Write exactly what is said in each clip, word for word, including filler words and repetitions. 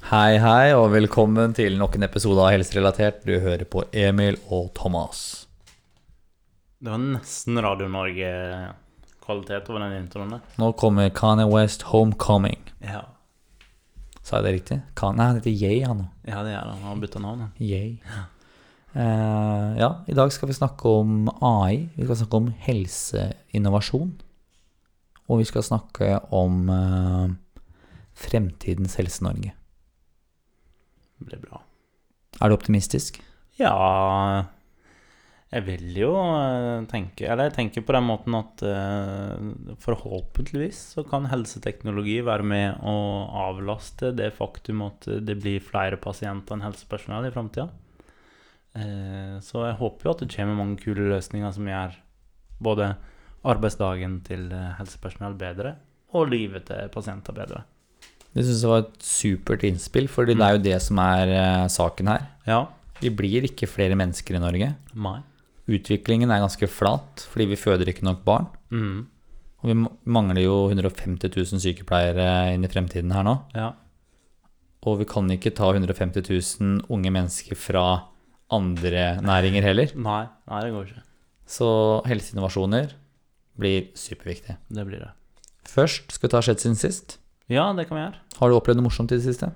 Hei, hei, og velkommen til nok en episode av Helserelatert. Du hører på Emil og Thomas. Det var nesten Radio Norge-kvalitet over den introen der. Nå kommer Kanye West Homecoming. Ja. Sa jeg det riktig? Kan- Nei, han heter Ye, han nå. Ja, det er det. Han har byttet navn. han. Ye. Eh, ja, i dag skal vi snakke om A I. Vi skal snakke om helseinnovasjon. Og vi skal snakke om eh, fremtidens Helse-Norge. Det blir bra. Er du optimistisk? Ja, jeg vil jo eh, tenke, eller jeg tenker på den måten at eh, forhåpentligvis så kan helseteknologi være med å avlaste det faktum at det blir flere pasienter enn helsepersonell i fremtiden. Eh, så jeg håper jo at det kommer mange kule løsninger som gjør både arbeidsdagen til helsepersonell bedre og livet til pasienter bedre. Det synes jeg var et supert innspill, fordi det er jo det som er eh, saken her. Ja. Vi blir ikke flere mennesker i Norge. Nei. Utviklingen er ganske flat, fordi vi føder ikke nok barn. Mm. Og vi mangler jo hundre og femti tusen sykepleiere inn i fremtiden her nå. Ja. Og vi kan ikke ta hundre og femti tusen unge mennesker fra andre næringer heller. Nei, nei, det går ikke. Så helseinnovasjoner blir superviktig. Det blir det. Først skal vi ta skjedd siden sist. Ja, det kan vi gjøre. Har du opplevd noe morsomt i det siste?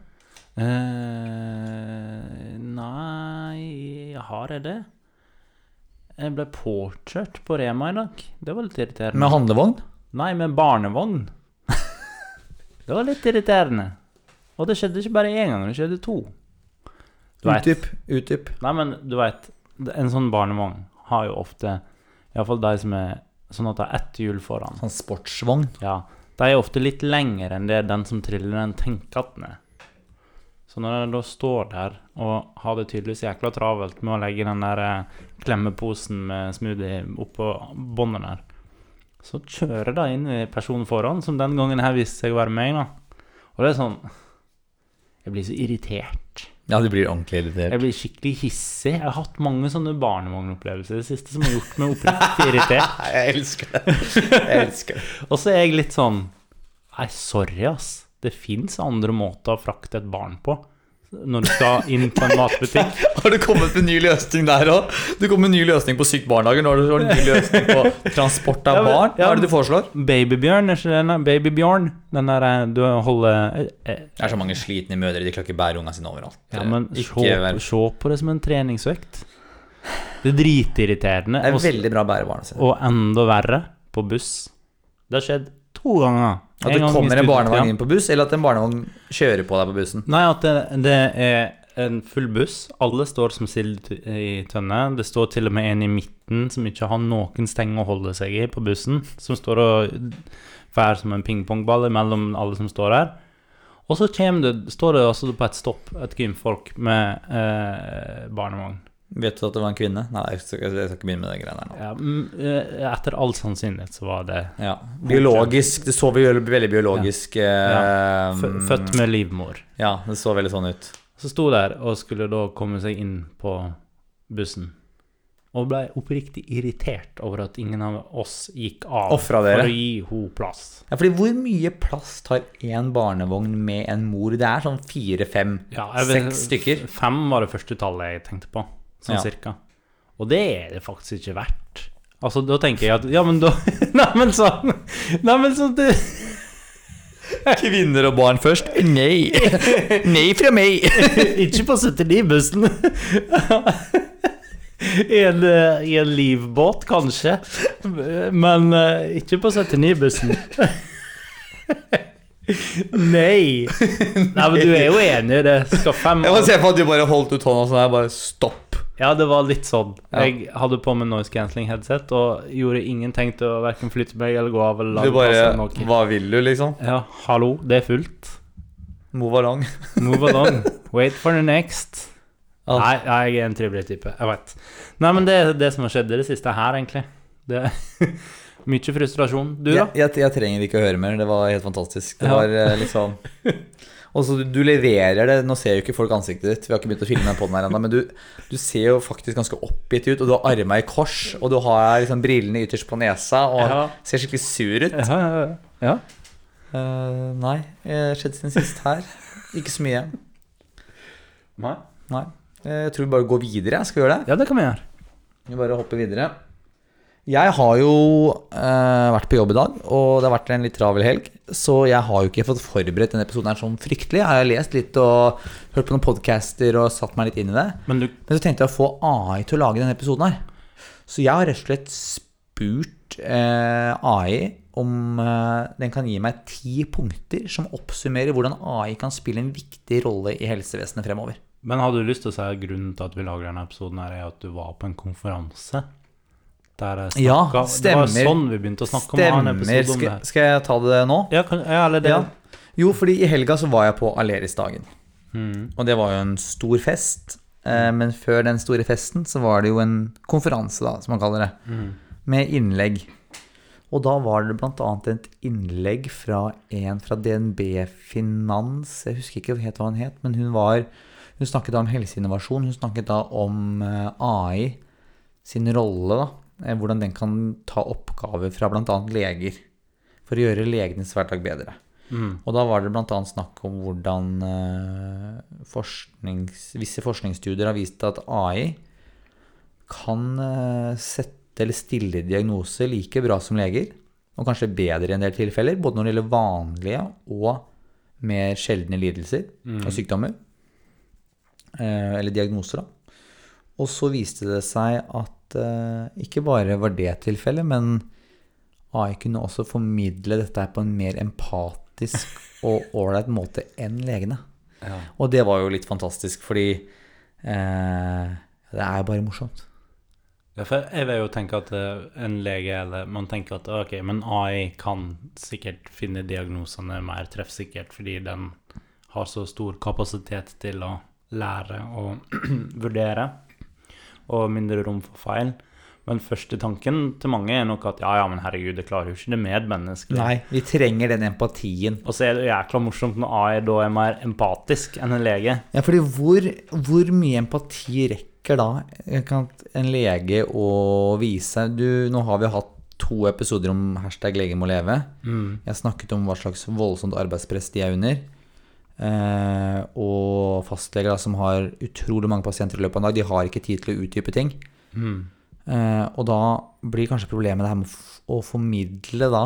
Eh, nei, har jeg det? Jeg ble påkjørt på Rema i dag. Det var litt irriterende. Med handlevogn? Nei, med barnevogn. Det var litt irriterende. Og det skjedde ikke bare en gang, det skjedde to. Du vet. Utdyp, utdyp. Nei, men du vet, en sånn barnevogn har jo ofte, i hvert fall de som er sånn at det er ett hjul foran. Sånn sportsvogn. Ja, de er ofte litt lengre enn det den som triller den tenker at den er. Så når jeg da står der og har det tydeligvis jækla travelt med å legge den der eh, klemmeposen med smoothie oppå båndet der, så kjører de inn i personen foran, som den gangen her viste seg å være meg da. Og det er sånn, jeg blir så irritert. Ja, du blir ordentlig irritert. Jeg blir skikkelig hissig. Jeg har hatt mange sånne barnevognopplevelser det siste som har gjort meg oppriktig irritert. Jeg elsker det. Jeg elsker det. Og så er jeg litt sånn, nei, sorry ass. Det finnes andre måter å frakte et barn på når du skal inn på en matbutikk. Har du kommet med en ny løsning der også? Du kom med en ny løsning på sykt barndager. Nå har du en ny løsning på transport av Ja, men- barn. Hva ja, er det du foreslår? Babybjørn, er ikke det? Babybjørn, den der eh, du holder eh, eh, Det er så mange slitne mødre, de klarer ikke bære unga sine overalt. Ja, men Ikke se, vel- se på det som en treningsøkt. Det er dritirriterende. Det er og s- veldig bra å bære barna sine. Og enda verre på buss. Det har skjedd to ganger. At En det gang i kommer en studietiden. barnevogn inn på buss, eller at en barnevogn kjører på deg på bussen. Nei, at det, det er en full buss. Alle står som sild i tønne. Det står til og med en i midten som ikke har noen steng å holde seg i på bussen, som står og fær som en pingpongball mellom alle som står her. Og så kommer det, står det også på et stopp et kvinnfolk med eh, barnevogn. Vet du at det var en kvinne? Nei, jeg skal, jeg skal ikke begynne med det greiene her nå. Ja, mm, eh, etter all sannsynlighet så var det Ja. Biologisk, det så veldig, veldig biologisk Ja. eh, fø- født med livmor. Ja, det så veldig sånn ut. Så sto der og skulle da komme seg inn på bussen. Og ble oppriktig irritert over at ingen av oss gikk av Offra dere. for å gi henne plass. Ja, fordi hvor mye plass tar en barnevogn med en mor? Det er sånn fire, fem, Ja, jeg vet- seks stykker. Fem var det første tallet jeg tenkte på, sånn Ja. cirka. Og det er det faktisk ikke verdt. Altså, da tenker jeg at, ja, men da, nei, men sånn, nei, men sånn, det, Kvinner og barn først? Nei. Nei fra meg. ikke på syttini-bussen. I en, eh, I en livbåt, kanskje. Men eh, ikke på syttini-bussen. Nei. Nei, men du er jo enig i det. Skal fem Jeg må se på at du bare holdt ut hånda sånn her, bare stopp. Ja, det var litt sånn. Ja. Jeg hadde på meg noise cancelling headset og gjorde ingen tegn til å hverken flytte meg eller gå av eller Du lage plass eller bare, noe. hva vil du liksom? Ja, hallo, det er fullt. Move along. Move along. Wait for the next. Ja. Nei, jeg er en trivelig type, jeg vet. Nei, men det er det som har skjedd i det siste her, egentlig. Det er mye frustrasjon. Du da? Jeg, jeg, jeg trenger ikke å høre mer, det var helt fantastisk. Det Ja. var eh, liksom Og så du, du leverer det. Nå ser jo ikke folk ansiktet ditt. Vi har ikke begynt å filme den podden her ennå, men du, du ser jo faktisk ganske oppgitt ut, og du har armene i kors, og du har liksom brillene ytterst på nesa, og Ja. ser skikkelig sur ut. Ja, ja, ja. Eh, nei, det skjedde siden sist her. Ikke så mye. Nei? Nei. Jeg tror vi bare går videre. Skal vi gjøre det? Ja, det kan vi gjøre. Vi bare hopper videre. Jeg har jo eh, vært på jobb i dag, og det har vært en litt travel helg, så jeg har jo ikke fått forberedt denne episoden her sånn fryktelig. Jeg har lest litt og hørt på noen podcaster og satt meg litt inn i det. Men, du... Men så tenkte jeg å få A I til å lage denne episoden her. Så jeg har rett og slett spurt eh, A I om eh, den kan gi meg ti punkter som oppsummerer hvordan A I kan spille en viktig rolle i helsevesenet fremover. Men hadde du lyst til å si at grunnen til at vi lager denne episoden her er at du var på en konferanse? Der jeg Ja, snakket, stemmer. Det var sånn vi begynte å snakke Stemmer. om en episode om skal, det. skal jeg ta det nå? Ja, kan, ja eller det. Ja. Jo, fordi i helga så var jeg på Aleris-dagen. Mm. Og det var jo en stor fest. Eh, men før den store festen så var det jo en konferanse, da, som man kaller det. Mm. Med innlegg. Og da var det blant annet et innlegg fra en fra D N B Finans. Jeg husker ikke helt hva hun het, men hun var... Hun snakket da om helseinnovasjon. Hun snakket da om A I sin rolle, da. Hvordan den kan ta oppgaver fra blant annet leger for å gjøre legenes hverdag bedre. Mm. Og da var det blant annet snakk om hvordan uh, forsknings, visse forskningsstudier har vist at A I kan uh, sette eller stille diagnoser like bra som leger, og kanskje bedre i en del tilfeller, både når det gjelder vanlige og mer sjeldne lidelser Mm. og sykdommer, uh, eller diagnoser da. Og så viste det seg at uh, ikke bare var det tilfellet, men A I kunne også formidle dette her på en mer empatisk og ålreit måte enn legene. Ja. Og det var jo litt fantastisk, fordi eh, det er jo bare morsomt. Ja, for jeg vil jo tenke at eh, en lege, eller man tenker at ok, men A I kan sikkert finne diagnosene mer treffsikkert, fordi den har så stor kapasitet til å lære og vurdere, og mindre rom for feil. Men første tanken til mange er nok at ja, ja, men herregud, det klarer jo ikke det medmenneskelige. Nei, vi trenger den empatien. Og så er det jækla morsomt når A I da er mer empatisk enn en lege. Ja, fordi hvor, hvor mye empati rekker da kan en lege å vise? Du, nå har vi hatt to episoder om hashtag lege må leve. Mm. Jeg snakket om hva slags voldsomt arbeidspress de er under. Eh, og fastleger da, som har utrolig mange pasienter i løpet av en dag, de har ikke tid til å utdype ting. Mm. Eh, og da blir kanskje problemet det her med å, f- å formidle da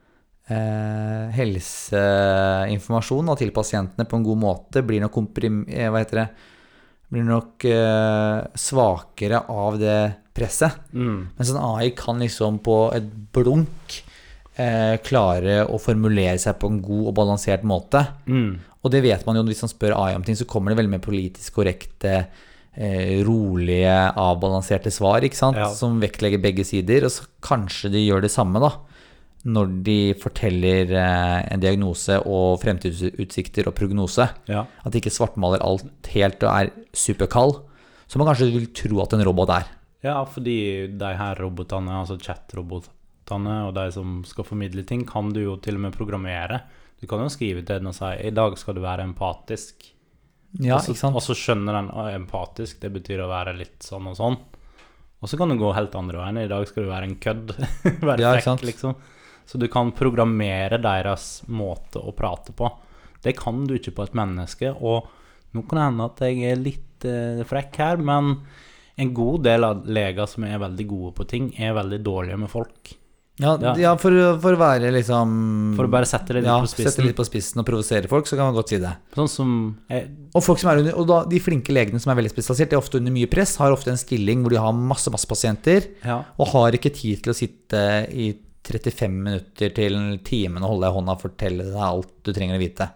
eh, helseinformasjon da, til pasientene på en god måte blir nok komprim, eh, hva heter det, blir nok eh, svakere av det presset. Mm. Mens en A I kan liksom på et blunk eh, klare å formulere seg på en god og balansert måte. Mm. Og det vet man jo, hvis man spør A I om ting, så kommer det veldig mer politisk korrekte, eh, rolige, avbalanserte svar, ikke sant? Ja. Som vektlegger begge sider, og så kanskje de gjør det samme da, når de forteller eh, en diagnose og fremtidsutsikter og prognose. Ja. At de ikke svartmaler alt helt og er superkald, så man kanskje vil tro at en robot er. Ja, fordi de her robotene, altså chat-robotene og de som skal formidle ting, kan du jo til og med programmere. Du kan jo skrive til den og si, i dag skal du være empatisk. Ja, og så, ikke sant? Og så skjønner den, å, empatisk, det betyr å være litt sånn og sånn. Og så kan du gå helt andre veien, i dag skal du være en kødd. være Ja, ikke frekk, sant? liksom. Så du kan programmere deres måte å prate på. Det kan du ikke på et menneske, og nå kan det hende at jeg er litt eh, frekk her, men en god del av leger som er veldig gode på ting, er veldig dårlige med folk. Ja, Ja. ja for, for å være liksom... For å bare sette det litt ja, på spissen. sette litt på spissen og provosere folk, så kan man godt si det. Sånn som jeg, Og folk som er under, og da, de flinke legene som er veldig spesialisert, de er ofte under mye press, har ofte en stilling hvor de har masse, masse pasienter, ja, og har ikke tid til å sitte i trettifem minutter til timen og holde deg i hånda og fortelle deg alt du trenger å vite.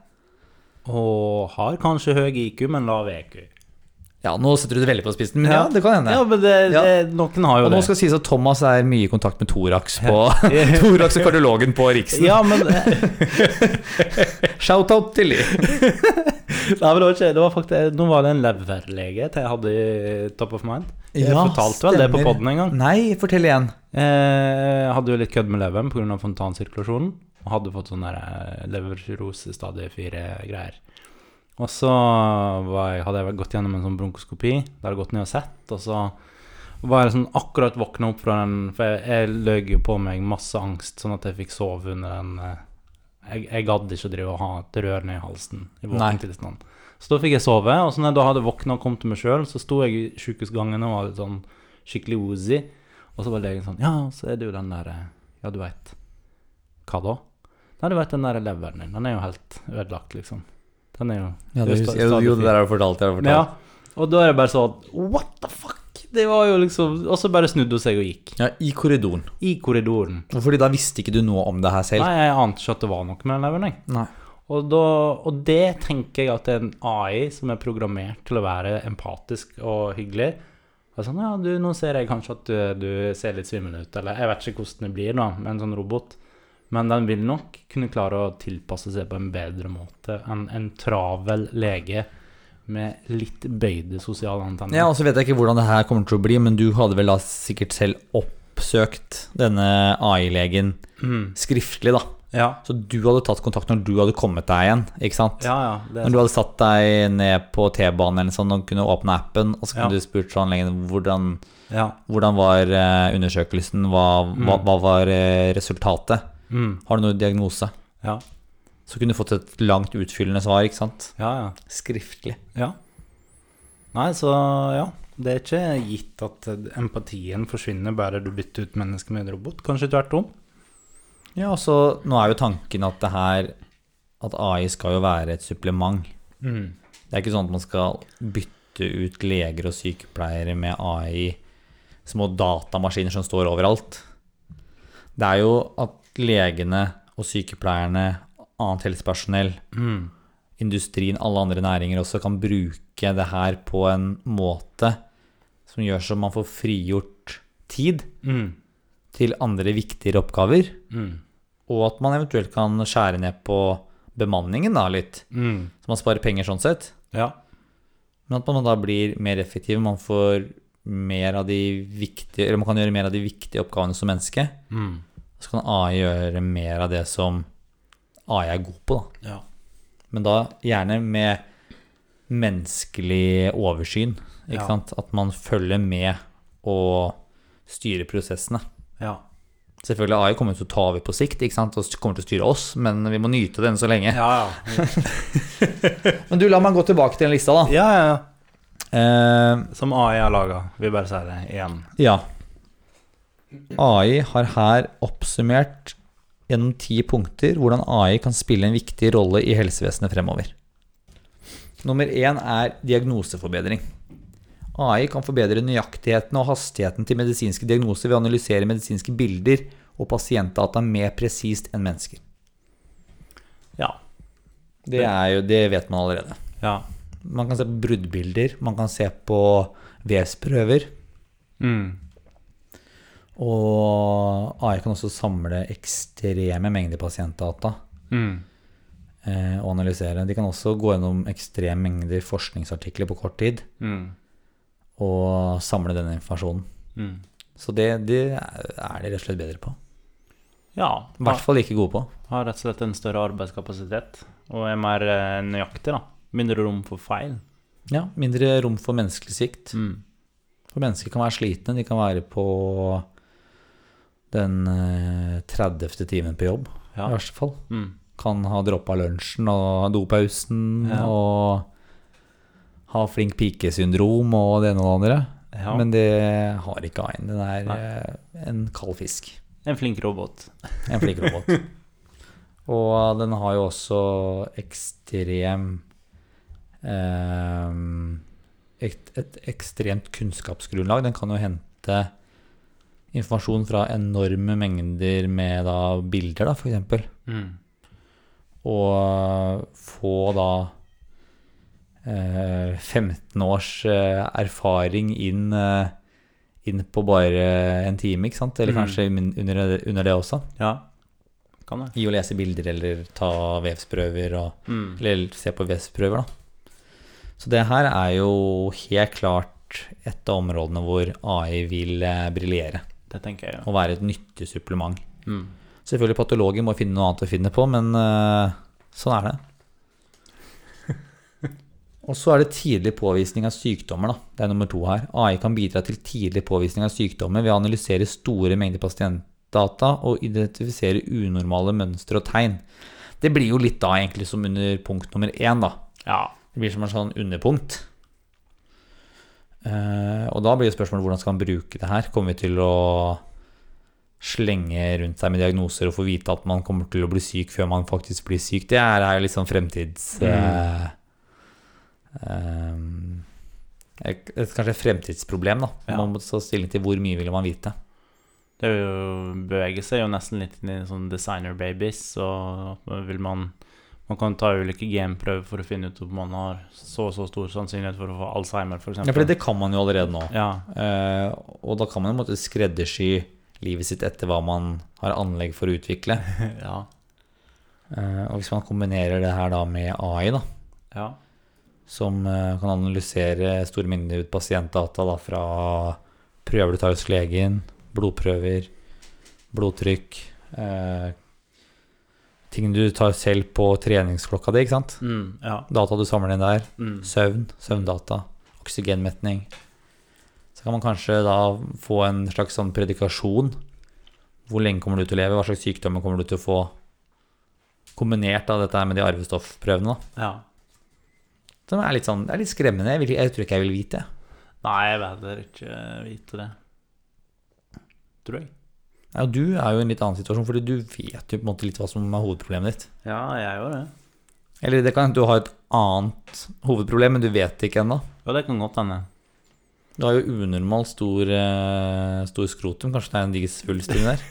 og har kanskje høy I Q, men lav E Q. Ja, nå setter du det veldig på spissen, men ja, det kan hende. Ja, men det, Ja. det, noen har jo Og nå det. skal det sies at Thomas er mye i kontakt med Thorax på Thorax og kardiologen på Riksen. Ja, men Shoutout til de. Nei, men det var ikke, det var faktisk, nå var det en leverlege til jeg hadde i top of mind. Jeg Ja, fortalte vel det på stemmer. podden en gang. Nei, fortell igjen. Eh, Jeg hadde jo litt kødd med leveren på grunn av fontansirkulasjonen, og hadde fått sånn der eh, leverkirose stadie fire greier. Og så var jeg, hadde jeg gått gjennom en sånn bronkoskopi, der jeg gått ned og sett, og så var jeg sånn akkurat våknet opp fra den, for jeg, jeg løg jo på meg masse angst, sånn at jeg fikk sove under den, eh, jeg, jeg gadd ikke å drive og ha et rør ned i halsen i Nei. våken tilstand. Så da fikk jeg sove, og så når jeg da hadde våknet og kom til meg selv, så sto jeg i sykehusgangen og var litt sånn skikkelig woozy, og så var legen sånn, ja, så er det jo den der, ja, du vet, hva da? Nei, du vet den der leveren din, den er jo helt ødelagt, liksom. Den er jo... Ja, det, sta- jo, stadig jo, det fin. der har du fortalt, jeg har fortalt. Ja, og da er det bare sånn, what the fuck? Det var jo liksom, og så bare snudde hun seg og gikk. Ja, i korridoren. I korridoren. Og fordi da visste ikke du noe om det her selv. Nei, jeg ante ikke at det var noe med den leveren, jeg. Nei. Og, da, og det tenker jeg at det er en A I som er programmert til å være empatisk og hyggelig. Og sånn, ja, du, nå ser jeg kanskje at du, du ser litt svimmel ut, eller jeg vet ikke hvordan det blir da, med en sånn robot. Men den vil nok kunne klare å tilpasse seg på en bedre måte enn en travel lege med litt bøyde sosiale antenner. Ja, og så vet jeg ikke hvordan det her kommer til å bli, men du hadde vel da sikkert selv oppsøkt denne A I-legen Mm. skriftlig da. Ja, Så du hadde tatt kontakt når du hadde kommet deg igjen, ikke sant? ja, ja. Det er Når du hadde satt deg ned på T-banen eller sånn og kunne åpne appen, og så kunne Ja. du spurt sånn legen, hvordan, Ja. hvordan var eh, undersøkelsen, hva, hva, hva var eh, resultatet? Mm. Har du noen diagnose? Ja. Så kunne du fått et langt utfyllende svar, ikke sant? Ja, ja. Skriftlig. Ja. Nei, så ja. Det er ikke gitt at empatien forsvinner bare du bytter ut menneske med en robot. Kanskje tvert om. Ja, og så nå er jo tanken at det her, at A I skal jo være et supplement. Mm. Det er ikke sånn at man skal bytte ut leger og sykepleiere med A I, små datamaskiner som står overalt. Det er jo at legene og sykepleierne, annet helsepersonell, Mm. industrien, alle andre næringer også kan bruke det her på en måte som gjør så man får frigjort tid Mm. til andre viktigere oppgaver, Mm. og at man eventuelt kan skjære ned på bemanningen da litt, Mm. så man sparer penger sånn sett. Ja. Men at man da blir mer effektiv, man får mer av de viktige, eller man kan gjøre mer av de viktige oppgavene som menneske, Mm. så kan A I gjøre mer av det som A I er god på da. Ja. Men da gjerne med menneskelig oversyn, ikke Ja. sant? At man følger med og styrer prosessene. Ja. Selvfølgelig A I kommer til å ta over på sikt, ikke sant? Og kommer til å styre oss, men vi må nyte den så lenge. Ja, ja. Men du, la meg gå tilbake til den lista da. Ja, ja, ja. Eh, Som A I har laget. Vi bare sier det igjen. ja. A I har her oppsummert gjennom ti punkter hvordan A I kan spille en viktig rolle i helsevesenet fremover. Nummer én er diagnoseforbedring. A I kan forbedre nøyaktigheten og hastigheten til medisinske diagnoser ved å analysere medisinske bilder og pasientdata mer presist enn mennesker. Ja. Det, er jo, det vet man allerede. Ja. Man kan se på bruddbilder, man kan se på vevsprøver, Mm. og A I kan også samle ekstreme mengder pasientdata Mm. eh, og analysere. De kan også gå gjennom ekstreme mengder forskningsartikler på kort tid Mm. og samle denne informasjonen. Mm. Så det, det er de rett og slett bedre på. Ja. I hvert fall like gode på. Har rett og slett en større arbeidskapasitet og er mer eh, nøyaktig da. Mindre rom for feil. Ja, mindre rom for menneskelig svikt. Mm. For mennesker kan være slitne, de kan være på den eh, tredivte timen på jobb, Ja. i verste fall. Mm. Kan ha droppet lunsjen og dopausen Ja. og ha flink pike-syndrom og det ene og det andre. Ja. Men det har ikke A I-en. Den er Nei. eh, en kald fisk. En flink robot. En flink robot. Og den har jo også ekstrem eh, et, et ekstremt kunnskapsgrunnlag. Den kan jo hente informasjon fra enorme mengder med da bilder, da, for eksempel. Mm. Og få da eh, femten års eh, erfaring inn, eh, inn på bare en time, ikke sant? Eller Mm. kanskje min- under, det- under det også. Ja. Kan det. I å lese bilder eller ta vevsprøver, og, Mm. eller se på vevsprøver da. Så det her er jo helt klart et av områdene hvor A I vil eh, briljere Det tenker jeg, ja. og være et nyttig supplement. Mm. Selvfølgelig patologer må finne noe annet å finne på, men eh, sånn er det. Og så er det tidlig påvisning av sykdommer da. Det er nummer to her. A I kan bidra til tidlig påvisning av sykdommer ved å analysere store mengder pasientdata og identifisere unormale mønstre og tegn. Det blir jo litt da egentlig som under punkt nummer én da. Ja. Det blir som en sånn underpunkt. Eh, og da blir det spørsmålet hvordan skal man bruke det her? Kommer vi til å slenge rundt seg med diagnoser og få vite at man kommer til å bli syk før man faktisk blir syk? Det er jo litt sånn fremtids... Eh, eh, et, kanskje et fremtidsproblem da. Ja. Man må ta stilling til hvor mye vil man vite. Det er jo, beveger seg jo nesten litt inn i sånn designer babies, så vil man man kan ta ulike genprøver for å finne ut om man har så så stor sannsynlighet for å få Alzheimer, for eksempel. Ja, for det kan man jo allerede nå. Ja. Eh, og da kan man jo måtte skreddersy livet sitt etter hva man har anlegg for å utvikle. Ja. Eh, og hvis man kombinerer det her da med A I da, Ja. som eh, kan analysere store mengder pasientdata da, fra prøver du tar hos legen, blodprøver, blodtrykk, eh, ting du tar selv på treningsklokka di, ikke sant? Mm, ja. Data du samler inn der, Mm. søvn, søvndata, oksygenmetning. Så kan man kanskje da få en slags sånn predikasjon. Hvor lenge kommer du til å leve? Hva slags sykdommer kommer du til å få? Kombinert av dette her med de arvestoffprøvene da. Ja. Som er litt sånn, det er litt skremmende. Jeg, vil, jeg tror ikke jeg vil vite. Nei, jeg vil heller ikke vite det. Tror jeg. Ja, du er jo i en litt annen situasjon, fordi du vet jo på en måte litt hva som er hovedproblemet ditt. Ja, jeg gjør det. Eller det kan du har et annet hovedproblem, men du vet det ikke ennå. Ja, det kan godt hende. Du har jo unormalt stor, eh, stor skrotum. Kanskje det er en diger svulsting der.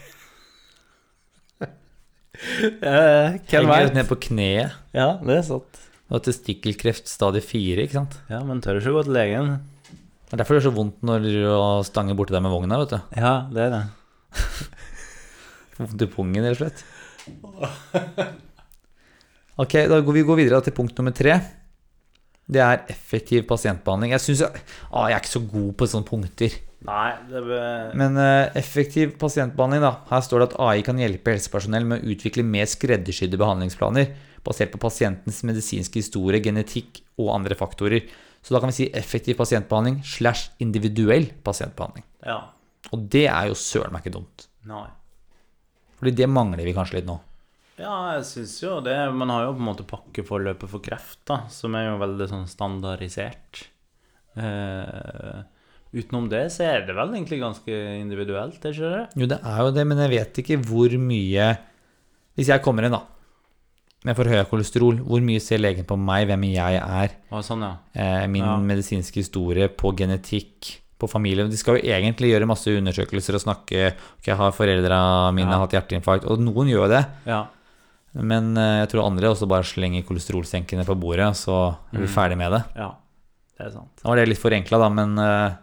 Eh, Henger ut ned på kneet. Ja, det er sant. Du har testikkelkreft stadie fire, ikke sant? Ja, men tør ikke gå til legen. Det er derfor det er så vondt når du stanger borti deg med vogna, vet du. Ja, det er det. Vondt i pungen, rett og slett. Ok, da går vi går videre til punkt nummer tre. Det er effektiv pasientbehandling. Jeg synes jeg, ah, jeg er ikke så god på sånne punkter. Nei, det be... Men uh, effektiv pasientbehandling da. Her står det at A I kan hjelpe helsepersonell med å utvikle mer skreddersydde behandlingsplaner basert på pasientens medisinske historie, genetikk og andre faktorer. Så da kan vi si effektiv pasientbehandling slash individuell pasientbehandling. Ja. Og det er jo søren meg ikke dumt. Nei. Fordi det mangler vi kanskje litt nå. Ja, jeg synes jo det. Man har jo på en måte pakkeforløpet for kreft da, som er jo veldig sånn standardisert. Eh, utenom det så er det vel egentlig ganske individuelt, er ikke det? Jo, det er jo det, men jeg vet ikke hvor mye. Hvis jeg kommer inn da med for høy kolesterol, hvor mye ser legen på meg, hvem jeg er, Å, sånn, ja. eh, min Ja. medisinske historie, på genetikk, på familie. De skal jo egentlig gjøre masse undersøkelser og snakke. Ok, har foreldrene mine Ja. hatt hjerteinfarkt? Og noen gjør det. Ja. Men eh, jeg tror andre også bare slenger kolesterolsenkene på bordet, så er vi Mm. ferdig med det. Ja, det er sant. Da var det litt forenklet da, men eh,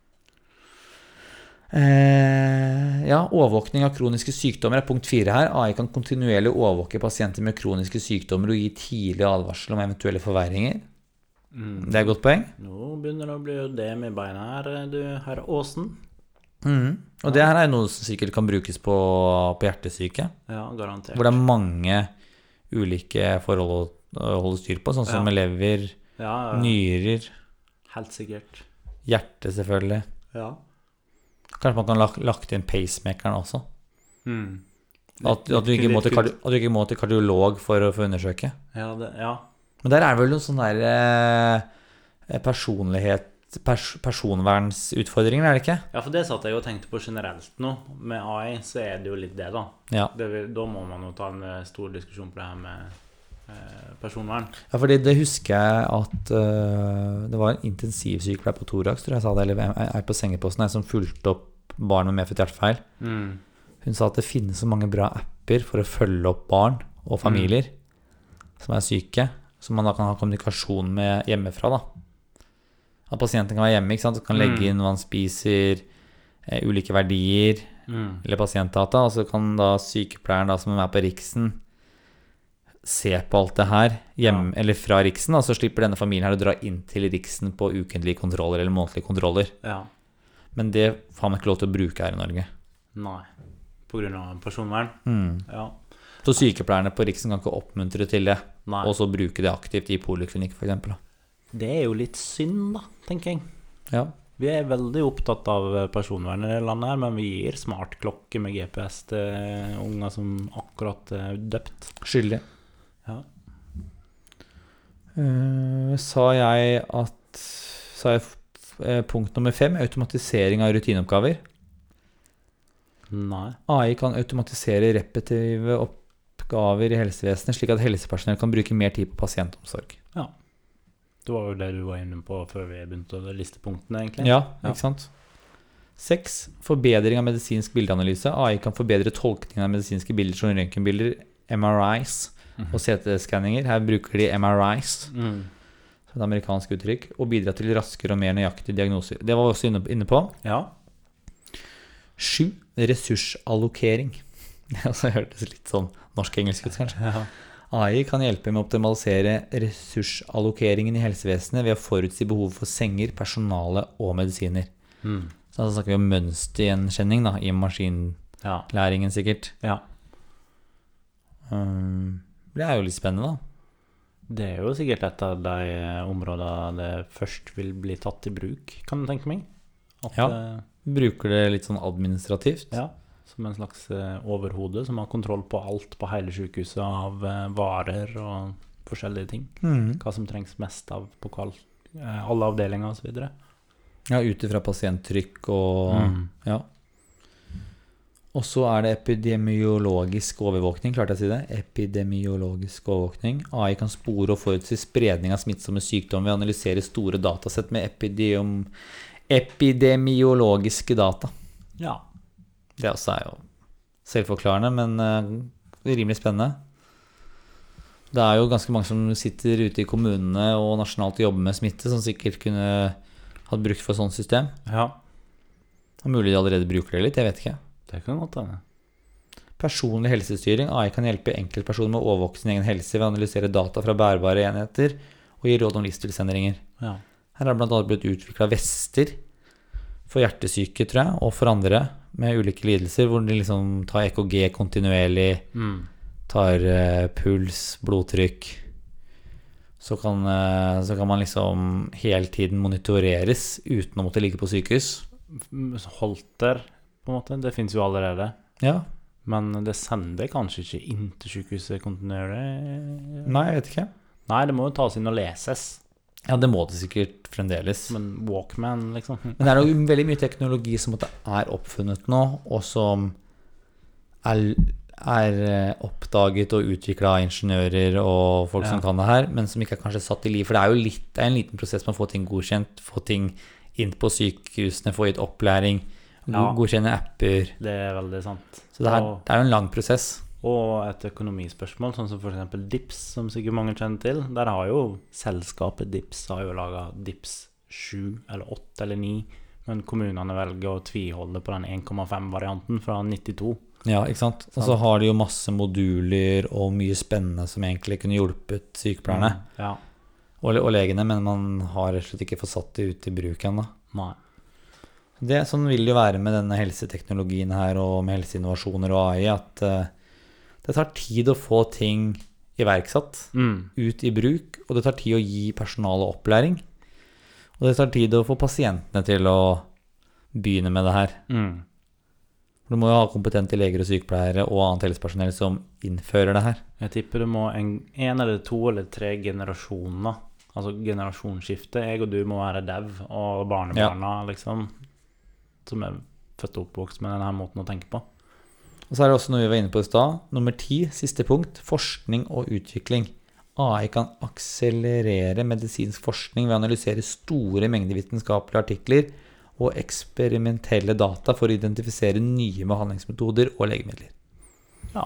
eh, ja, overvåkning av kroniske sykdommer er punkt fire her. A I kan kontinuerlig overvåke pasienter med kroniske sykdommer og gi tidlig advarsel om eventuelle forverringer. Mm. Det er et godt poeng. Nå begynner det å bli ødem i beina her, du, herr Åsen. Mhm. Og det her er noe som sikkert kan brukes på, på hjertesyke, Ja, garantert. hvor det er mange ulike forhold å, å holde styr på, sånn som Ja. med lever, Ja, ja. nyrer, Helt sikkert. hjerte selvfølgelig. Ja. Kanskje man kan lagt, lagt inn pacemakeren også. Mm. At, at, du ikke må til kardi, at du ikke må til kardiolog for å få undersøke. Ja, det, ja. Men der er det vel noen sånne der eh, personlighet, pers, personvernsutfordringer, er det ikke? Ja, for det satt jeg og tenkte på generelt nå. Med A I så er det jo litt det, da. Ja, Det, vil- da må man jo ta en eh, stor diskusjon på det her med eh, personvern. ja fordi det husker jeg at eh, det var en intensivsykepleier på Thorax, tror jeg sa det, eller jeg er på sengeposten her, som fulgte opp barn med medfødt hjertefeil. Mm. Hun sa at det finnes så mange bra apper for å følge opp barn og familier som er syke, som man da kan ha kommunikasjon med hjemmefra da. At pasienten kan være hjemme, ikke sant? Kan legge Mm. inn hva han spiser, eh, ulike verdier, Mm. eller pasientdata, og så kan da sykepleieren da, som er på Riksen, se på alt det her hjemme, eller fra Riksen, og så slipper denne familien her å dra inn til Riksen på ukentlige kontroller eller månedlige kontroller. Ja. Men det får man ikke lov til å bruke her i Norge. Nei. På grunn av personvern. Mm. Ja. Så sykepleierne på Riksen kan ikke oppmuntre til det, Nei. og så bruke det aktivt i poliklinikk for eksempel. Det er jo litt synd, da, tenker jeg. Ja. Vi er veldig opptatt av personvern i det landet her, men vi gir smartklokke med G P S til unger som akkurat er døpt. Skyldig. Ja. Eh, sa jeg at Sa jeg f- eh, punkt nummer fem, automatisering av rutineoppgaver. Nei. A I kan automatisere repetitive oppgaver i helsevesenet, slik at helsepersonell kan bruke mer tid på pasientomsorg. Det var jo det du var inne på før vi begynte å liste punktene, egentlig. Ja, Ja. ikke sant? Seks, forbedring av medisinsk bildeanalyse. A I kan forbedre tolkningen av medisinske bilder som røntgenbilder, M R Is Mhm. og C T-skanninger. Her bruker de M R Is, Mm. som et amerikansk uttrykk, og bidra til raskere og mer nøyaktige diagnoser. Det var vi også inne, inne på. Ja. Sju, ressursallokering. Det har også hørtes litt sånn norsk-engelsk ut, kanskje. Ja. A I kan hjelpe med å optimalisere ressursallokeringen i helsevesenet ved å forutsi behov for senger, personale og medisiner. Mm. Så da snakker vi om mønstergjenkjenning da, i maskinlæringen Ja. sikkert. Ja. Um, det er jo litt spennende da. Det er jo sikkert et av de områdene det først vil bli tatt i bruk, kan du tenke meg. At, Ja. eh, Bruker det litt sånn administrativt. ja, som en slags eh, overhode som har kontroll på alt på hele sykehuset av eh, varer og forskjellige ting. Mhm. Hva som trengs mest av på kval, eh, alle avdelinger og så videre. Ja, ut ifra pasienttrykk og Mm. ja. Og så er det epidemiologisk overvåkning, klarte jeg å si det? Epidemiologisk overvåkning. A I kan spore og forutsi spredning av smittsomme sykdommer ved å analysere store datasett med epidem, epidemiologiske data. Ja. Det også er jo selvforklarende, men eh, rimelig spennende. Det er jo ganske mange som sitter ute i kommunene og nasjonalt og jobber med smitte, som sikkert kunne hatt brukt for et sånt system. Ja, Det er mulig de allerede bruker det litt, jeg vet ikke. det kan godt hende. Personlig helsestyring. A I kan hjelpe enkeltpersoner med å overvåke sin egen helse ved å analysere data fra bærbare enheter og gi råd om livsstilsendringer. Ja. Her har det blant annet blitt utviklet vester for hjertesyke, tror jeg, og for andre med ulike lidelser, hvor de liksom tar E K G kontinuerlig, Mm. tar eh, puls, blodtrykk. Så kan, eh, så kan man liksom hele tiden monitoreres uten å måtte ligge på sykehus. Holter, på en måte, det finnes jo allerede. Ja, Men det sender kanskje ikke inn til sykehuset kontinuerlig? nei, jeg vet ikke. Nei, det må jo tas inn og leses. Ja, det må det sikkert fremdeles. Som en Walkman, liksom. Men det er jo veldig mye teknologi som måtte er oppfunnet nå, og som er, er eh, oppdaget og utviklet av ingeniører og folk som Ja. kan det her, men som ikke er kanskje satt i liv. For det er jo litt, det er en liten prosess med å få ting godkjent, få ting inn på sykehusene, få gitt opplæring, go- Ja. godkjenne apper. Det er veldig sant. Så det, her, Og, det er jo en lang prosess. og et økonomispørsmål, sånn som for eksempel Dips, som sikkert mange kjenner til. Der har jo selskapet Dips har jo laget Dips sju eller åtte eller ni, men kommunene velger å tviholde på den en komma fem-varianten fra nittito. Ja, ikke sant? Og så har de jo masse moduler og mye spennende som egentlig kunne hjulpet sykepleierne Mm, Ja, og, og legene, men man har rett og slett ikke fått satt det ut i bruk ennå. nei. Det, sånn vil det jo være med denne helseteknologien her og med helseinnovasjoner og A I, at eh, det tar tid å få ting iverksatt, Mm, ut i bruk, og det tar tid å gi personale opplæring. Og det tar tid å få pasientene til å begynne med det her. mm. For du må jo ha kompetente leger og sykepleiere og annet helsepersonell som innfører det her. Jeg tipper det må en, en eller to eller tre generasjoner, altså generasjonsskifte. Jeg og du må være dev, og barnebarna, liksom, som er født og oppvokst med denne måten å tenke på. Og så er det også noe vi var inne på i stad. Nummer ti, siste punkt, forskning og utvikling. A I kan akselerere medisinsk forskning ved å analysere store mengder vitenskapelige artikler og eksperimentelle data for å identifisere nye behandlingsmetoder og legemidler. Ja.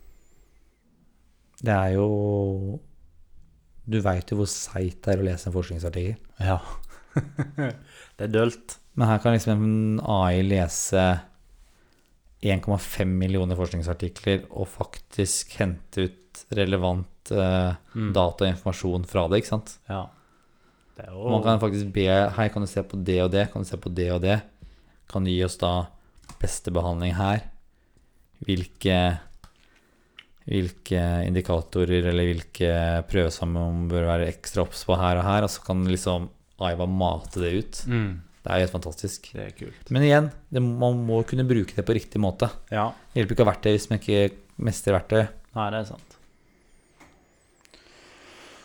Det er jo Du vet jo hvor seigt det er å lese en forskningsartikkel. Ja. Det er dølt. Men her kan liksom en A I lese en komma fem millioner forskningsartikler og faktisk hente ut relevant eh, Mm. data og informasjon fra det, ikke sant? Ja. Det er jo Man kan faktisk be, hei, kan du se på det og det, kan du se på det og det, kan du gi oss da beste behandling her, hvilke, hvilke indikatorer eller hvilke prøvesammenheng bør være ekstra obs på her og her, og så kan liksom A I bare mate det ut. mm. Det er jo helt fantastisk. Det er kult. Men igjen, det, man må kunne bruke det på riktig måte. Ja. Det hjelper ikke å ha verktøy hvis man ikke mestrer verktøy. Nei, det er sant.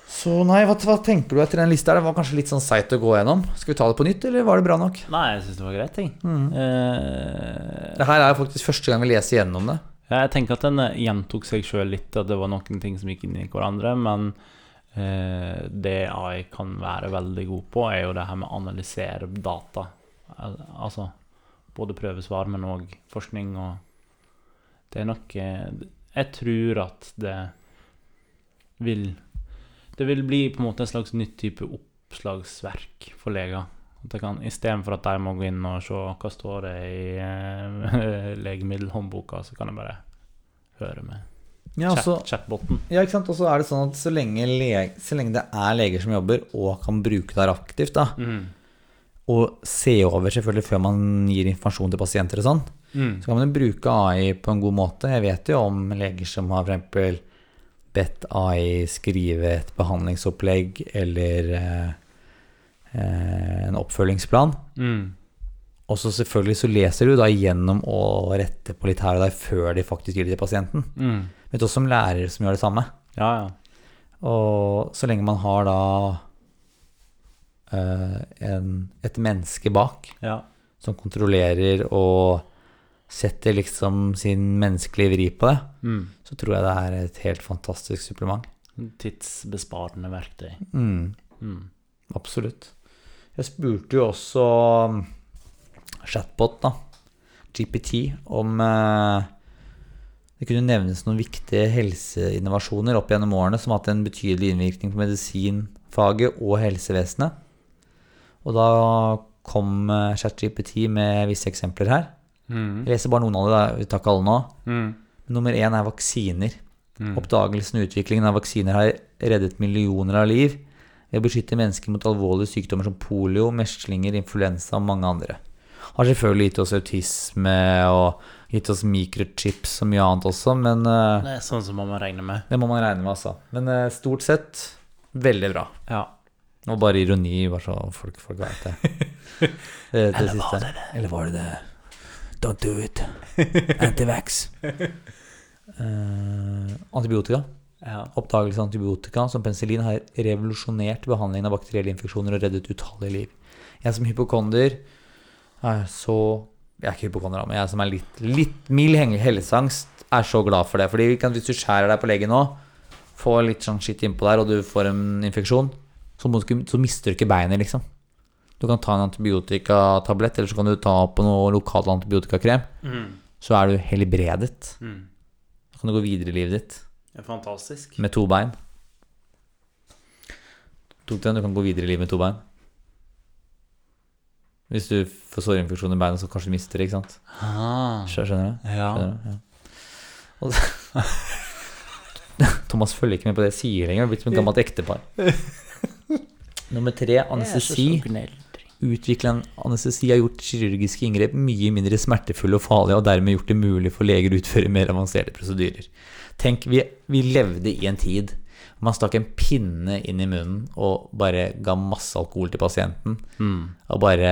Så nei, hva, hva tenker du etter den lista? Det var kanskje litt sånn seit å gå gjennom. Skal vi ta det på nytt, eller var det bra nok? Nei, jeg synes det var greit, ting. Mm. Eh, Det her er jo faktisk første gang vi leser gjennom det. jeg tenker at den gjentok seg selv litt, at det var noen ting som gikk inn i hverandre, men eh, det A I kan være veldig god på, er jo det her med å analysere data. Al- Altså, både prøvesvar, men også forskning, og det er nok, eh, jeg tror at det vil Det vil bli på en måte en slags nytt type oppslagsverk for leger. At jeg kan, i stedet for at de må gå inn og se hva står det i eh, legemiddelhåndboka, så kan jeg bare høre med Ja, chat, altså, chatboten. ja, ikke sant? Og så er det sånn at så lenge, leg, så lenge det er leger som jobber og kan bruke det her aktivt da, Mm. og se over selvfølgelig før man gir informasjon til pasienter og sånn, Mm. så kan man jo bruke A I på en god måte. Jeg vet jo om leger som har for eksempel bedt A I skrive et behandlingsopplegg eller eh, eh, en oppfølgingsplan. Mm. Og så selvfølgelig så leser du da gjennom og retter på litt her og der før de faktisk gir det til pasienten. Mm. Vet du også om lærere som gjør det samme. Ja, ja. Og så lenge man har da eh, en, et menneske bak Ja. som kontrollerer og setter liksom sin menneskelige vri på det, Mm. så tror jeg det er et helt fantastisk supplement. Tidsbesparende verktøy. Mm, Mm. absolutt. Jeg spurte jo også chatbot da, G P T, om eh, det kunne nevnes noen viktige helseinnovasjoner opp gjennom årene som har hatt en betydelig innvirkning på medisinfaget og helsevesenet. Og da kom eh, ChatGPT med visse eksempler her. Mm. Jeg leser bare noen av det, da. Vi tar ikke alle nå. Mm. Nummer én er vaksiner. Mm. Oppdagelsen og utviklingen av vaksiner har reddet millioner av liv ved å beskytte mennesker mot alvorlige sykdommer som polio, meslinger, influensa og mange andre. Har selvfølgelig gitt oss autisme og gitt oss mikrochips og mye annet også, men eh, Det er sånn som man må regne med. det må man regne med altså. Men eh, stort sett veldig bra. Ja. Og bare ironi, bare så folk, folk vet det. det, det Eller siste. var det det? Eller var det det? Don't do it. Antivax. Eh, antibiotika. Ja. Oppdagelse av antibiotika som penicillin har revolusjonert behandlingen av bakterielle infeksjoner og reddet utallige liv. Jeg som hypokonder er så Jeg er ikke hypokonder, men jeg som er litt, litt mild henge- helseangst, er så glad for det. Fordi vi kan, hvis du skjærer deg på leggen nå, får litt sånn shit innpå der, og du får en infeksjon, så, må du, ikke- så mister du ikke beinet, liksom. Du kan ta en antibiotikatablett, eller så kan du ta på noe lokal antibiotikakrem. Mm. Så er du helbredet. Mm. Så kan du gå videre i livet ditt Det er fantastisk. med to bein. Tok den, du kan gå videre i livet med to bein. Hvis du får sårinfeksjon i beinet, så kanskje du mister det, ikke sant? Ah. Skjønner du? Ja. Skjønner du? Ja. Og Thomas følger ikke med på det jeg sier lenger. Det har blitt som et gammelt ektepar. Nummer tre, anestesi. Utvikle en anestesi har gjort kirurgiske inngrep mye mindre smertefulle og farlige, og dermed gjort det mulig for leger å utføre mer avanserte prosedyrer. Tenk, vi, vi levde i en tid hvor man stakk en pinne inn i munnen og bare ga masse alkohol til pasienten, Mm. og bare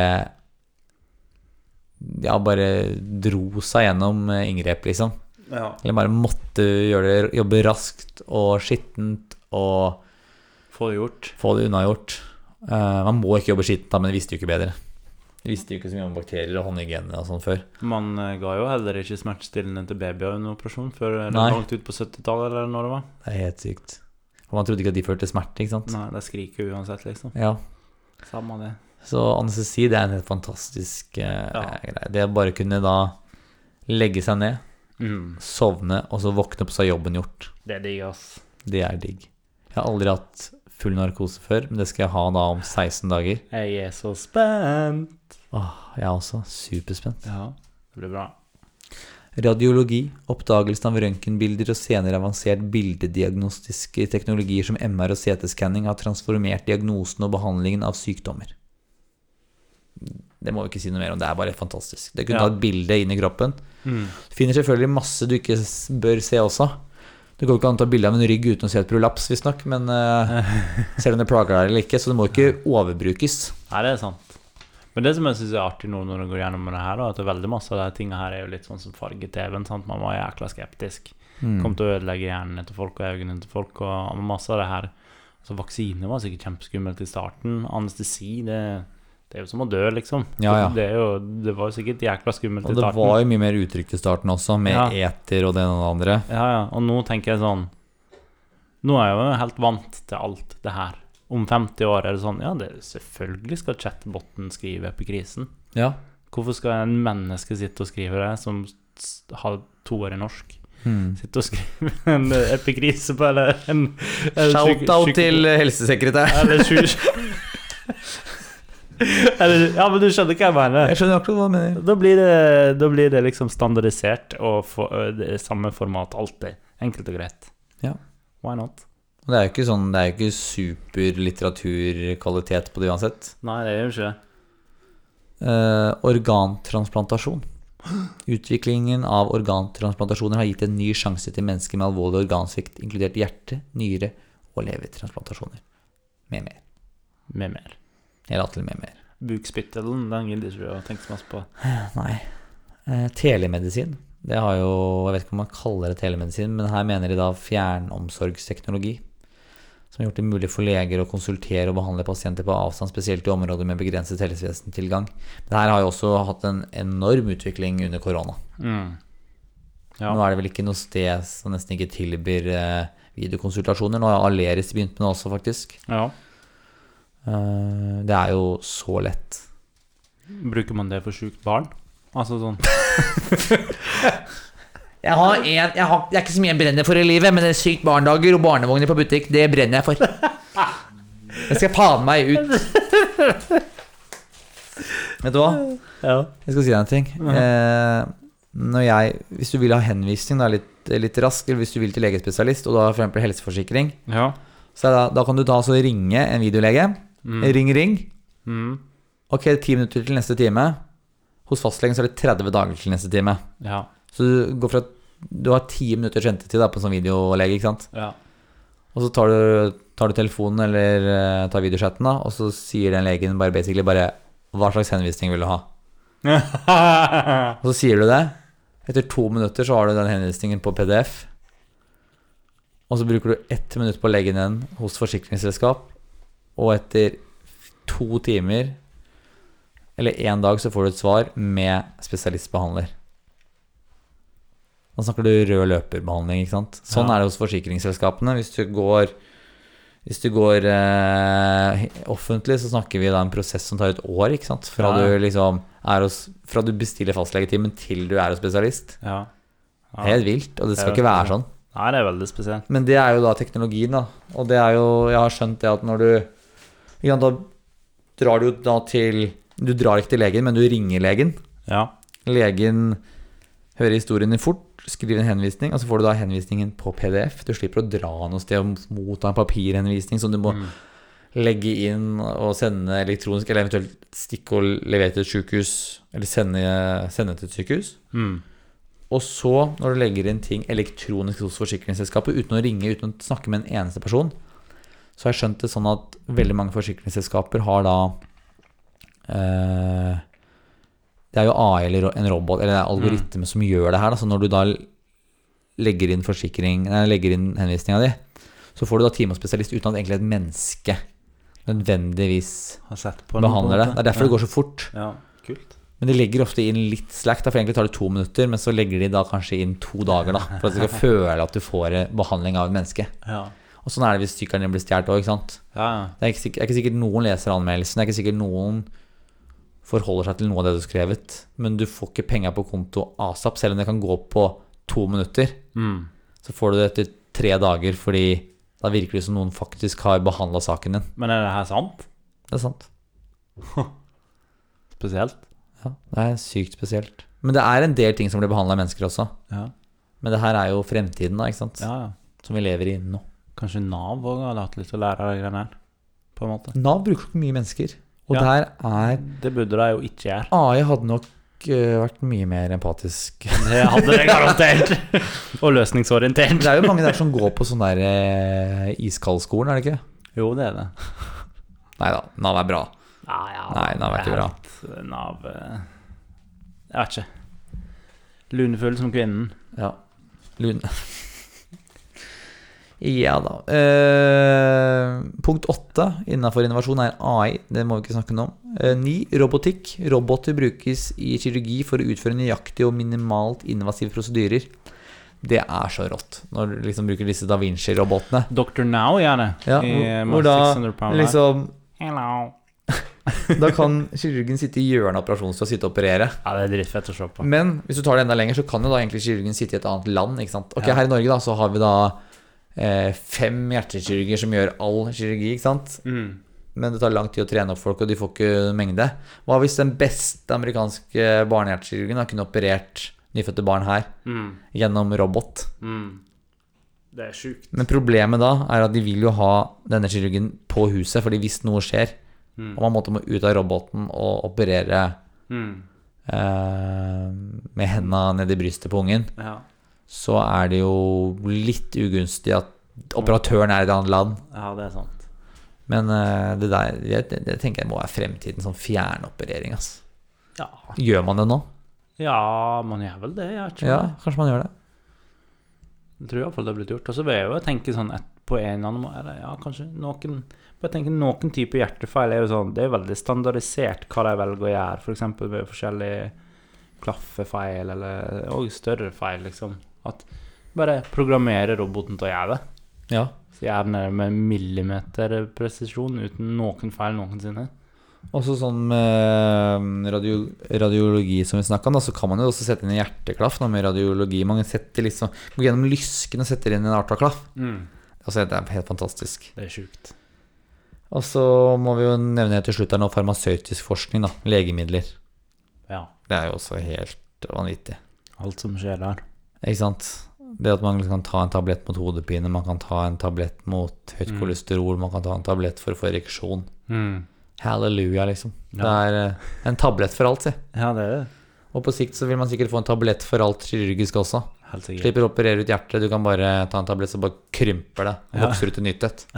ja, bare dro seg gjennom inngrep, liksom. Ja. Eller bare måtte gjøre det, jobbe raskt og skittent og Få det gjort. få det unnagjort. Uh, man må ikke jobbe skittent, da, men det visste jo ikke bedre. Det visste jo ikke så mye om bakterier og håndhygiene og sånn før. Man eh, ga jo heller ikke smertestillende til babyer under operasjon før eller Nei. langt ut på syttitallet eller når det var. Det er helt sykt. For man trodde ikke at de førte smerte, ikke sant? Nei, det skriker uansett, liksom. Ja. Samme det. Så anestesi, det er en helt fantastisk uh, Ja. greie. Det å bare kunne da legge seg ned, Mm. sovne, og så våkne opp, så er jobben gjort. Det er digg, ass. Det er digg. Jeg har aldri hatt full narkose før, men det skal jeg ha da om seksten dager. Jeg er så spent. Åh, jeg er også superspent. Ja, det blir bra. Radiologi, oppdagelsen av røntgenbilder og senere avansert bildediagnostiske teknologier som M R og C T-skanning har transformert diagnosen og behandlingen av sykdommer. Det må vi ikke si noe mer om, det er bare fantastisk. Det kunne Ja. ta et bilde inn i kroppen. Mm. Du finner selvfølgelig masse du ikke s- bør se også. Det går ikke an å ta bilde av en rygg uten å se et prolaps, visstnok, men uh, selv om det plager deg eller ikke, så det må ikke overbrukes. Nei, det er sant. Men det som jeg synes er artig nå når du går gjennom det her, da, at det er veldig masse av de tingene her er jo litt sånn som farge-TV-en, sant? Man var jækla skeptisk. Mm. Kom til å ødelegge hjernen til folk og øynene til folk og masse av det her. Så vaksine var sikkert kjempeskummelt i starten. Anestesi, det, det er jo som å dø, liksom. Ja, ja. Det, er jo, det var jo sikkert jækla skummelt Og i det starten. var jo mye mer utrygt i starten også, med Ja. eter og det ene og det andre. Ja, ja. Og nå tenker jeg sånn Nå er jeg jo helt vant til alt det her. Om femti år er det sånn Ja, det, selvfølgelig skal chatboten skrive epikrisen. Ja. Hvorfor skal en menneske sitte og skrive det som s- har to år i norsk? Hmm. Sitte og skrive en eh, epikrise på Eller en en syk- Shout-out syk- til helsesekretær. Eller sju Eller, Ja, men du skjønner hva jeg mener. Jeg skjønner akkurat hva du mener. Da blir det, da blir det liksom standardisert og få, ø, det er samme format alltid. Enkelt og greit. Ja. Why not? Og det er jo ikke sånn, det er jo ikke superlitteraturkvalitet på det uansett. Nei, det er jo ikke det. Eh, organtransplantasjon. Utviklingen av organtransplantasjoner har gitt en ny sjanse til mennesker med alvorlig organsvikt, inkludert hjerte, nyre og levertransplantasjoner. Med mer. Med mer. Jeg la til med mer. Bukspyttelen, den gidder ikke du å tenke så masse på. Nei. Eh, telemedisin. Det har jo, jeg vet ikke om man kaller det telemedisin, men her mener de da fjernomsorgsteknologi, som har gjort det mulig for leger å konsultere og behandle pasienter på avstand, spesielt i områder med begrenset helsevesentilgang. Men her har jo også hatt en enorm utvikling under korona. Mm. Ja. Nå er det vel ikke noe sted som nesten ikke tilbyr eh, videokonsultasjoner. Nå har Aleris begynt med det også, faktisk. ja. Eh, det er jo så lett. Bruker man det for sykt barn? Altså sånn Jeg har en, jeg, har, jeg er ikke så mye jeg brenner for i livet, men det er sykt barndager og barnevogner på butikk, det brenner jeg for. Jeg skal faen meg ut. Vet du hva? Ja. Jeg skal si deg en ting. Eh, når jeg, hvis du vil ha henvisning, da, litt, litt raskt, eller hvis du vil til legespesialist, og da for eksempel helseforsikring, Ja. så er det, da kan du ta og ringe en videolege. Mm. Ring, ring. Mm. Ok, ti minutter til neste time. Hos fastlegen så er det tretti dager til neste time. Ja. Så du går fra du har ti minutter ventetid da, på en sånn videolege, ikke sant? Ja. Og så tar du, tar du telefonen eller uh, tar videochatten da, og så sier den legen bare basically bare hva slags henvisning vil du ha? Og så sier du det. Etter to minutter så har du den henvisningen på P D F. Og så bruker du ett minutt på å legge den hos forsikringsselskap. Og etter to timer eller en dag så får du et svar med spesialistbehandler. Nå snakker du rød løperbehandling, ikke sant? Sånn Ja. er det hos forsikringsselskapene. Hvis du går, hvis du går eh, offentlig, så snakker vi da en prosess som tar et år, ikke sant? Fra, Ja. du, liksom er hos, fra du bestiller fastlegetimen til du er hos spesialist. Ja. Det er helt vilt, og det skal Det er ikke være sånn. Nei, det er veldig spesielt. Men det er jo da teknologien da. Og det er jo, jeg har skjønt det at når du, ikke sant, da drar du jo da til, du drar ikke til legen, men du ringer legen. Ja. Legen hører historien din fort, skriver en henvisning, og så får du da henvisningen på P D F. Du slipper å dra noe sted og motta en papirhenvisning som du må Mm. legge inn og sende elektronisk, eller eventuelt stikke og levere til et sykehus, eller sende, sende til et sykehus. Mm. Og så, når du legger inn ting elektronisk hos forsikringsselskapet, uten å ringe, uten å snakke med en eneste person, så har jeg skjønt det sånn at veldig mange forsikringsselskaper har da eh, det er jo A I eller en robot eller en algoritme mm. som gjør det her da. Så når du da legger inn forsikring, nei, legger inn henvisningen di, så får du da time hos spesialist uten at egentlig et menneske nødvendigvis Har sett på den behandler det. på en måte. Det er derfor Ja. det går så fort. Ja, kult. Men de legger ofte inn litt slack da, for egentlig tar det to minutter, men så legger de da kanskje inn to dager da, for at du skal føle at du får behandling av et menneske. Ja. Og sånn er det hvis sykkelen din blir stjert også, ikke sant? Ja, Det er ikke sikkert, er ikke sikkert noen leser anmeldelsen, det er ikke sikkert noen forholder seg til noe av det du har skrevet, men du får ikke penger på konto ASAP, selv om det kan gå på to minutter. mm. Så får du det etter tre dager, fordi da virker det som noen faktisk har behandlet saken din. Men er det her sant? Det er sant. Spesielt? Ja, det er sykt spesielt. Men det er en del ting som blir behandlet av mennesker også. Ja. Men det her er jo fremtiden da, ikke sant? Ja, ja. Som vi lever i nå. Kanskje Nav også har hatt litt å lære av de greiene her, på en måte. Nav bruker ikke mye mennesker, og Ja. der er Det burde de jo ikke gjøre. A I hadde nok eh, vært mye mer empatisk. Det hadde det garantert. Og løsningsorientert. Det er jo mange der som går på sånn der eh, iskaldskolen, er det ikke? Jo, det er det. Neida, Nav er bra. Ja, ja, Nei, Nav er ikke bra. helt Nav eh, Jeg vet ikke. Lunefull som kvinnen. Ja. Lun. Ja da. Eh, punkt åtte innenfor innovasjon er A I. Det må vi ikke snakke noe om. Eh, ni. Robotikk. Roboter brukes i kirurgi for å utføre nøyaktige og minimalt invasive prosedyrer. Det er så rått når du liksom bruker disse Da Vinci-robotene. doktor Now, gjerne. Ja, I hvor da seks hundre pound der. liksom Hello. Da kan kirurgen sitte i hjørnet av operasjonsstua og sitte og operere. Ja, det er dritfett å se på. Men hvis du tar det enda lenger, så kan jo da egentlig kirurgen sitte i et annet land, ikke sant? Ok, Ja. her i Norge da, så har vi da eh, fem hjertekirurger som gjør all kirurgi, ikke sant? Mm. Men det tar lang tid å trene opp folk, og de får ikke mengde. Hva hvis den beste amerikanske barnehjertekirurgen har kunne operert nyfødte barn her Mm. gjennom robot? Mm. Det er sjukt. Men problemet da er at de vil jo ha denne kirurgen på huset, fordi hvis noe skjer, Mm. og man måtte må ut av roboten og operere Mm. eh, med hendene ned i brystet på ungen, Ja. så er det jo litt ugunstig at operatøren er i et annet land. ja, det er sant. Men eh, det der, det, det, det tenker jeg må være fremtiden, sånn fjernoperering, ass. Ja. Gjør man det nå? ja, man gjør vel det, jeg tror Ja, det. kanskje man gjør det. Jeg tror i hvert fall det har blitt gjort. Og så vil jeg jo tenke sånn et, på en eller annen måte, eller ja, kanskje noen jeg tenker noen type hjertefeil er jo sånn, det er veldig standardisert hva de velger å gjøre, for eksempel med forskjellige klaffefeil, eller også større feil, liksom. At bare programmere roboten til å gjøre det. Ja. Så gjerne med millimeterpresisjon, uten noen feil noensinne. Også sånn med radio, radiologi som vi snakket om, da, så kan man jo også sette inn en hjerteklaff da, med radiologi. Man setter liksom, går gjennom lysken og setter inn en artaklaff. Mm. Altså, det er helt fantastisk. Det er sjukt. Og så må vi jo nevne til slutt her nå farmasøytisk forskning, da. Legemidler. Ja, Det er jo også helt vanvittig. alt som skjer der. Ikke sant? Det at man kan ta en tablett mot hodepine, man kan ta en tablett mot høyt Mm. kolesterol, man kan ta en tablett for å få ereksjon. Mm. Halleluja, liksom. Det Ja. er eh, en tablett for alt, si. Ja, det er det. Og på sikt så vil man sikkert få en tablett for alt kirurgisk også. Helt sikkert. Slipper å operere ut hjertet, du kan bare ta en tablett så bare krymper det og Ja. vokser ut et nytt et.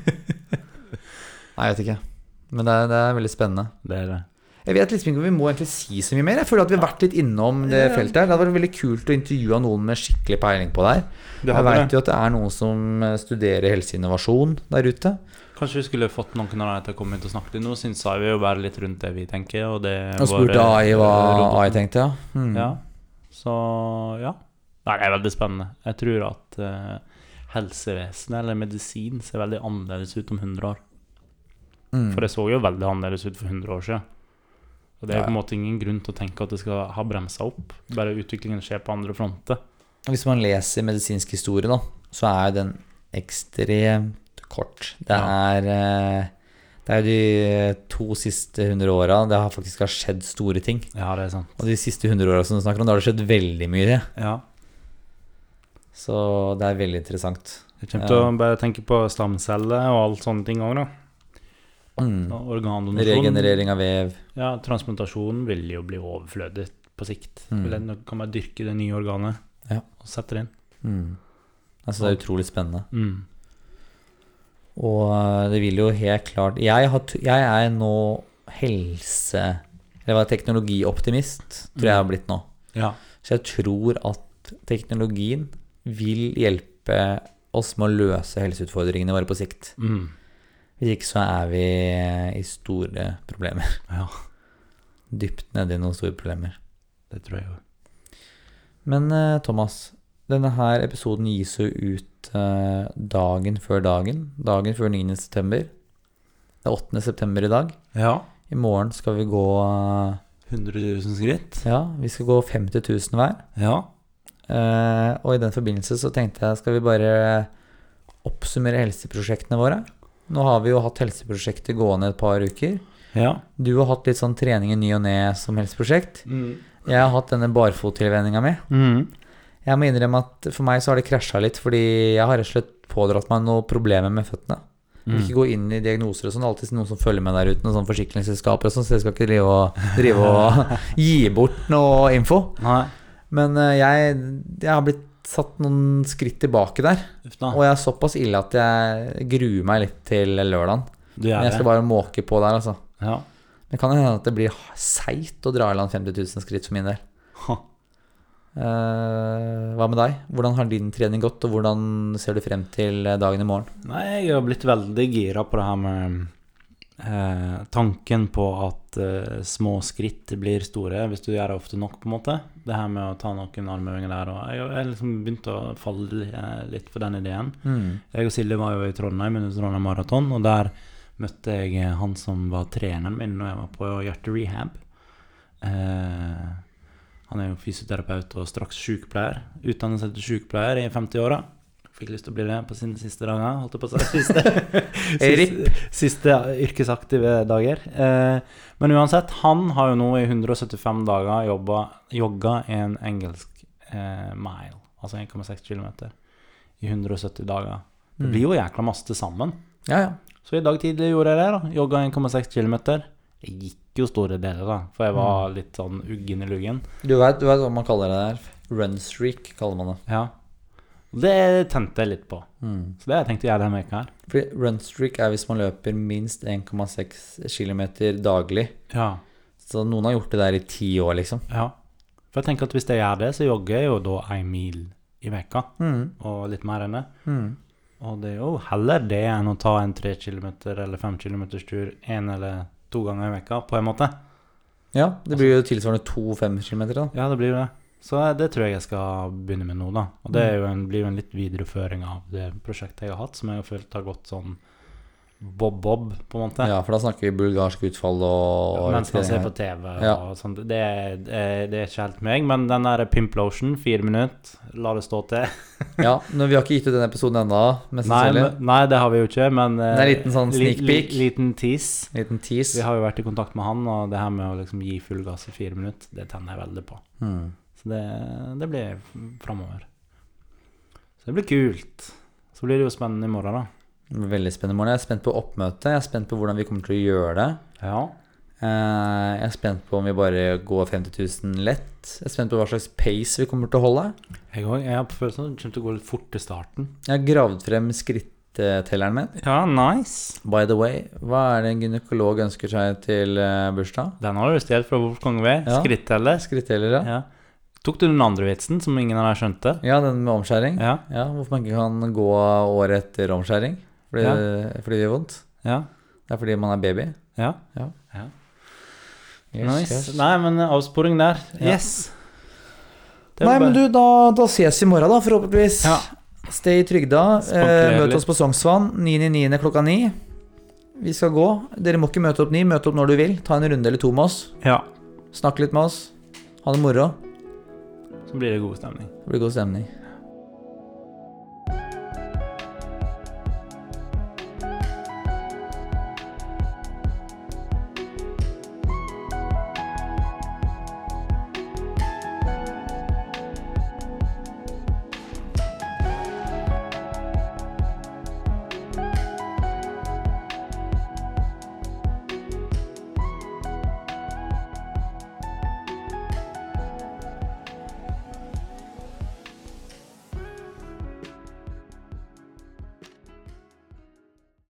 Nei, jeg vet ikke. Men det er, det er veldig spennende. Det er det. Jeg vet liksom ikke om vi må egentlig si så mye mer. Jeg føler at vi har vært litt innom det Ja. feltet her. Det hadde vært veldig kult å intervjue noen med skikkelig peiling på det her. Det Jeg hadde vet det. jo at det er noen som studerer helseinnovasjon der ute. Kanskje vi skulle fått noen av dem til å komme hit og snakke litt. Nå synes jeg vi jo bare litt rundt det vi tenker, og det Og spurte A I hva A I tenkte, ja. Mm. Ja, så ja. Nei, det er veldig spennende. Jeg tror at eh, helsevesenet eller medisin ser veldig annerledes ut om hundre år. Mm. For det så jo veldig annerledes ut for hundre år siden. Og det er Ja. på en måte ingen grunn til å tenke at det skal ha bremsa opp. Bare utviklingen skjer på andre fronter. Hvis man leser medisinsk historie, da, så er den ekstremt kort. Det Ja. er eh, Det er jo de to siste hundre åra det har faktisk har skjedd store ting. Ja, det er sant. Og de siste hundre åra som du snakker om, da har det skjedd veldig mye. Ja. Så det er veldig interessant. Jeg kommer til å bare tenke på stamceller og alt sånne ting også da. Mm. Og organdonasjon. Regenerering av vev. Ja, transplantasjon vil jo bli overflødig på sikt. Mm. Vil en- kan man dyrke det nye organet Ja. og sette det inn. Mm. Altså, det er utrolig spennende. Mm. Og eh, det vil jo helt klart Jeg, har, t- jeg er nå helse... Eller hva, teknologioptimist, tror jeg jeg har blitt nå. Ja. Så jeg tror at teknologien vil hjelpe oss med å løse helseutfordringene våre på sikt. Mm. Hvis ikke så er vi i store problemer. Ja, Dypt nede i noen store problemer. det tror jeg jo. Men eh, Thomas, denne her episoden gis jo ut eh, dagen før dagen. Dagen før niende september. Det er åttende september i dag. Ja. I morgen skal vi gå eh, hundre tusen skritt. Ja, vi skal gå femti tusen hver. Ja. Eh, og i den forbindelse så tenkte jeg, skal vi bare oppsummere helseprosjektene våre? Nå har vi jo hatt helseprosjekter gående et par uker. Ja. Du har hatt litt sånn trening i ny og ne som helseprosjekt. Mm. Jeg har hatt denne barfottilvenninga mi. Mm. Jeg må innrømme at for meg så har det krasja litt, fordi jeg har rett og slett pådratt meg noen problemer med føttene. Jeg vil ikke gå inn i diagnoser og sånn. Det er alltid noen som følger med der ute, noen sånne forsikringsselskaper og sånn, så jeg skal ikke drive og, drive og gi bort noe info. Nei. Men eh, jeg, jeg har blitt satt noen skritt tilbake der, Uff da. og jeg er såpass ille at jeg gruer meg litt til lørdagen. Du Men gjør jeg skal det. bare måke på der, altså. Ja. Det kan jo hende at det blir seigt å dra i land femti tusen skritt for min del. Ha. Eh, hva med deg? Hvordan har din trening gått, og hvordan ser du frem til dagen i morgen? Nei, jeg har blitt veldig gira på det her med eh, tanken på at eh, små skritt blir store hvis du gjør det ofte nok, på en måte. Det her med å ta noen armøvinger der, og jeg har liksom begynt å falle eh, litt for den ideen. Mm. Jeg og Silje var jo i Trondheim under Trondheim Marathon, og der møtte jeg han som var treneren min når jeg var på hjerterehab. Eh, han er jo fysioterapeut og straks sykepleier. Utdannet seg til sykepleier i femti-åra. Fikk lyst til å bli det på sine siste dager, holdt jeg på å si. Siste, siste, siste yrkesaktive dager. Eh, men uansett, han har jo nå i hundre og syttifem dager jobbet, jogget en engelsk eh, mile, altså en komma seks kilometer, i hundre og sytti dager. Det blir jo jækla masse til sammen. Ja, ja. Så i dag tidlig gjorde jeg det da, jogget en komma seks kilometer. Jeg gikk jo store deler da, for jeg var litt sånn uggen i luggen. Du vet, du vet hva man kaller det der? Run streak kaller man det. Ja. Det tente jeg litt på. Mm. Så det har jeg tenkt å gjøre denne veka her. Fordi run streak er hvis man løper minst en komma seks kilometer daglig. Ja. Så noen har gjort det der i ti år, liksom. Ja. For jeg tenker at hvis jeg gjør det, så jogger jeg jo da en mil i veka, Mm. og litt mer enn det. Mm. Og det er jo heller det enn å ta en tre kilometer eller fem kilometers tur en eller to ganger i veka, på en måte. Ja, det blir jo tilsvarende to fem kilometer da. Ja, det blir jo det. Så det tror jeg jeg skal begynne med nå da. Og det er jo en, blir jo en litt videreføring av det prosjektet jeg har hatt, som jeg har følt har gått sånn bob-bob, på en måte. Ja, for da snakker vi bulgarsk utfall og... og Mens man ser på T V Ja. og sånt. Det, er- det, er- det er ikke helt meg, men den der Pimplotion, fire minutter, la det stå til. Ja, nå, vi har ikke gitt ut denne episoden enda, mest Nei, sannsynlig. men, nei, det har vi jo ikke, men eh, Det er en liten sånn li- sneak peek. li- liten tease. Liten tease. Vi har jo vært i kontakt med han, og det her med å liksom gi full gass i fire minutter, det tenner jeg veldig på. Mm. Så det, det blir fremover. Så det blir kult. Så blir det jo spennende i morgen da. Veldig spennende morgen. Jeg er spent på oppmøtet. Jeg er spent på hvordan vi kommer til å gjøre det. Ja. Eh, Jeg er spent på om vi bare går femti tusen lett. Jeg er spent på hva slags pace vi kommer til å holde. Jeg, også, jeg har på følelsen at det kommer til å gå litt fort til starten. Jeg har gravd frem skrittelleren min. Ja, nice. By the way, hva er det en gynekolog ønsker seg til eh, bursdag? Den har du stjelt fra Wolfgang V. Ja. Skritteller. Skritteller, ja. Ja. Tok du den andre vitsen som ingen av dere skjønte? Ja, den med omskjæring. Ja. Ja, hvorfor man ikke kan gå året etter omskjæring? Fordi, fordi det gjør vondt. Ja. Det er fordi man er baby. Ja. Ja. Ja. Yes, Nice. yes. Nei, men avsporing der. Ja. Yes. Det er Nei, bare- men du, da, da ses vi i morgen da, forhåpentligvis. Ja. Stay i Trygda. Eh, Spankelig møt oss på Sognsvann niende niende klokka ni. Vi skal gå. Dere må ikke møte opp ni, møte opp når du vil. Ta en runde eller to med oss. Ja. Snakk litt med oss. Ha det moro. Så blir det god stemning. Det blir god stemning.